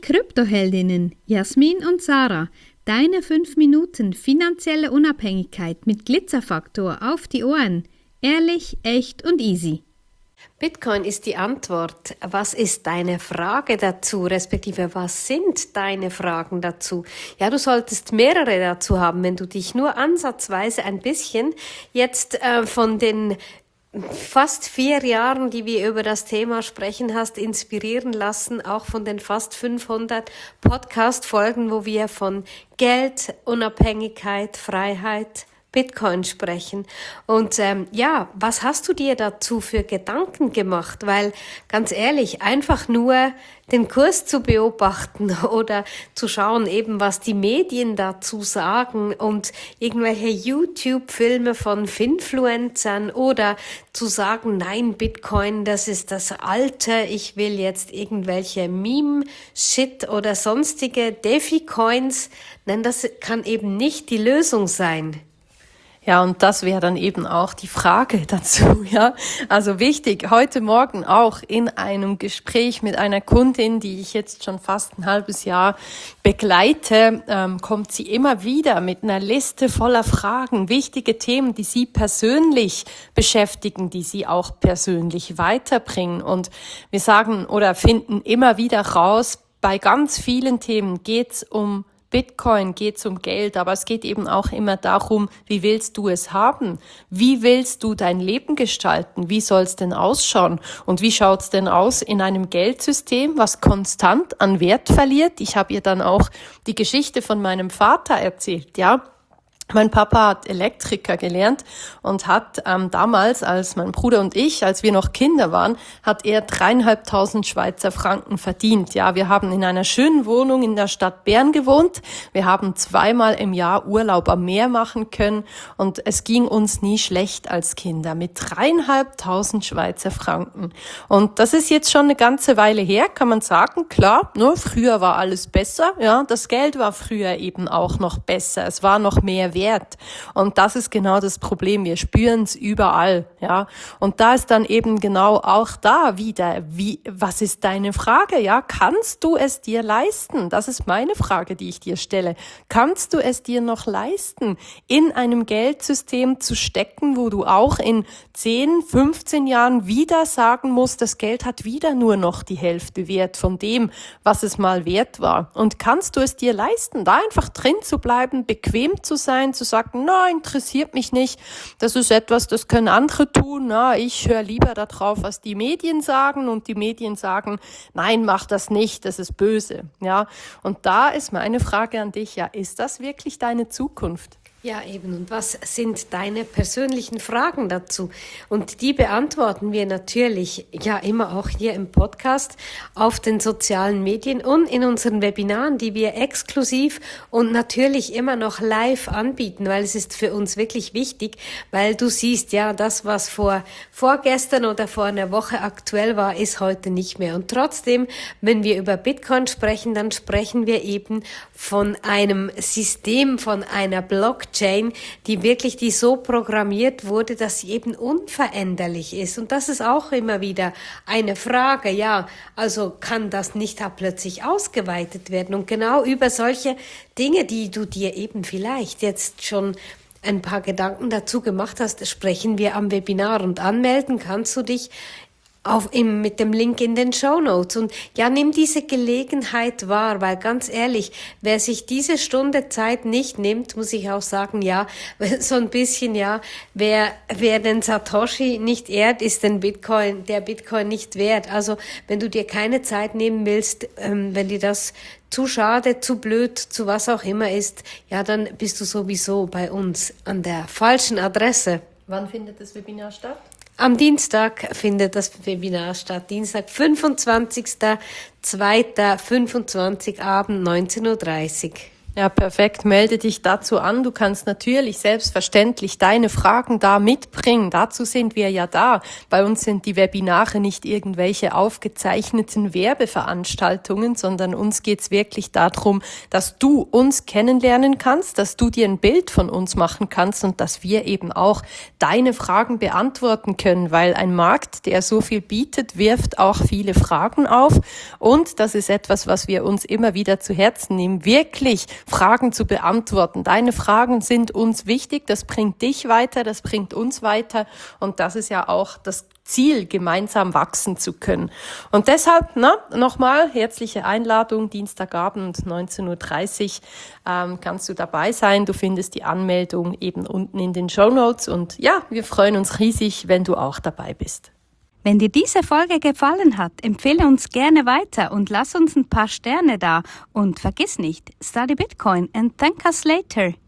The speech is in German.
Kryptoheldinnen Jasmin und Sarah, deine 5 Minuten finanzielle Unabhängigkeit mit Glitzerfaktor auf die Ohren. Ehrlich, echt und easy. Bitcoin ist die Antwort. Was ist deine Frage dazu, respektive was sind deine Fragen dazu? Ja, du solltest mehrere dazu haben, wenn du dich nur ansatzweise ein bisschen jetzt von den fast 4 Jahren, die wir über das Thema sprechen, hast inspirieren lassen, auch von den fast 500 Podcast-Folgen, wo wir von Geld, Unabhängigkeit, Freiheit, Bitcoin sprechen. Und was hast du dir dazu für Gedanken gemacht? Weil ganz ehrlich, einfach nur den Kurs zu beobachten oder zu schauen, eben was die Medien dazu sagen und irgendwelche YouTube-Filme von Finfluencern oder zu sagen, nein, Bitcoin, das ist das Alte, ich will jetzt irgendwelche Meme-Shit oder sonstige DeFi-Coins, nein, das kann eben nicht die Lösung sein. Ja, und das wäre dann eben auch die Frage dazu, ja. Also wichtig, heute Morgen auch in einem Gespräch mit einer Kundin, die ich jetzt schon fast ein halbes Jahr begleite, kommt sie immer wieder mit einer Liste voller Fragen, wichtige Themen, die sie persönlich beschäftigen, die sie auch persönlich weiterbringen. Und wir sagen oder finden immer wieder raus, bei ganz vielen Themen geht's um Bitcoin, geht's um Geld, aber es geht eben auch immer darum, wie willst du es haben? Wie willst du dein Leben gestalten? Wie soll's denn ausschauen? Und wie schaut's denn aus in einem Geldsystem, was konstant an Wert verliert? Ich habe ihr dann auch die Geschichte von meinem Vater erzählt, ja. Mein Papa hat Elektriker gelernt und hat damals, als mein Bruder und ich, als wir noch Kinder waren, hat er 3.500 Schweizer Franken verdient. Ja, wir haben in einer schönen Wohnung in der Stadt Bern gewohnt. Wir haben 2-mal im Jahr Urlaub am Meer machen können und es ging uns nie schlecht als Kinder mit 3.500 Schweizer Franken. Und das ist jetzt schon eine ganze Weile her, kann man sagen. Klar, nur früher war alles besser. Ja, das Geld war früher eben auch noch besser. Es war noch mehr wert. Und das ist genau das Problem. Wir spüren es überall, ja. Und da ist dann eben genau auch da wieder, was ist deine Frage, ja? Kannst du es dir leisten? Das ist meine Frage, die ich dir stelle. Kannst du es dir noch leisten, in einem Geldsystem zu stecken, wo du auch in 10, 15 Jahren wieder sagen musst, das Geld hat wieder nur noch die Hälfte wert von dem, was es mal wert war? Und kannst du es dir leisten, da einfach drin zu bleiben, bequem zu sein, zu sagen, na, interessiert mich nicht, das ist etwas, das können andere tun, na, ich höre lieber darauf, was die Medien sagen und die Medien sagen, nein, mach das nicht, das ist böse, ja. Und da ist meine Frage an dich, ja, ist das wirklich deine Zukunft? Ja, eben. Und was sind deine persönlichen Fragen dazu? Und die beantworten wir natürlich ja immer auch hier im Podcast, auf den sozialen Medien und in unseren Webinaren, die wir exklusiv und natürlich immer noch live anbieten, weil es ist für uns wirklich wichtig, weil du siehst ja, das, was vorgestern oder vor einer Woche aktuell war, ist heute nicht mehr. Und trotzdem, wenn wir über Bitcoin sprechen, dann sprechen wir eben von einem System, von einer Blockchain, die so programmiert wurde, dass sie eben unveränderlich ist. Und das ist auch immer wieder eine Frage, ja, also kann das nicht da plötzlich ausgeweitet werden? Und genau über solche Dinge, die du dir eben vielleicht jetzt schon ein paar Gedanken dazu gemacht hast, sprechen wir am Webinar und anmelden kannst du dich mit dem Link in den Shownotes. Und ja, nimm diese Gelegenheit wahr, weil ganz ehrlich, wer sich diese Stunde Zeit nicht nimmt, muss ich auch sagen, ja, so ein bisschen, ja, wer den Satoshi nicht ehrt, ist der Bitcoin nicht wert. Also, wenn du dir keine Zeit nehmen willst, wenn dir das zu schade, zu blöd, zu was auch immer ist, ja, dann bist du sowieso bei uns an der falschen Adresse. Wann findet das Webinar statt? Am Dienstag findet das Webinar statt. Dienstag, 25.02.25 Abend, 19.30 Uhr. Ja, perfekt. Melde dich dazu an. Du kannst natürlich selbstverständlich deine Fragen da mitbringen. Dazu sind wir ja da. Bei uns sind die Webinare nicht irgendwelche aufgezeichneten Werbeveranstaltungen, sondern uns geht's wirklich darum, dass du uns kennenlernen kannst, dass du dir ein Bild von uns machen kannst und dass wir eben auch deine Fragen beantworten können, weil ein Markt, der so viel bietet, wirft auch viele Fragen auf. Und das ist etwas, was wir uns immer wieder zu Herzen nehmen, wirklich Fragen zu beantworten. Deine Fragen sind uns wichtig, das bringt dich weiter, das bringt uns weiter und das ist ja auch das Ziel, gemeinsam wachsen zu können. Und deshalb, nochmal herzliche Einladung, Dienstagabend 19:30 Uhr kannst du dabei sein. Du findest die Anmeldung eben unten in den Shownotes und ja, wir freuen uns riesig, wenn du auch dabei bist. Wenn dir diese Folge gefallen hat, empfehle uns gerne weiter und lass uns ein paar Sterne da. Und vergiss nicht, study Bitcoin and thank us later.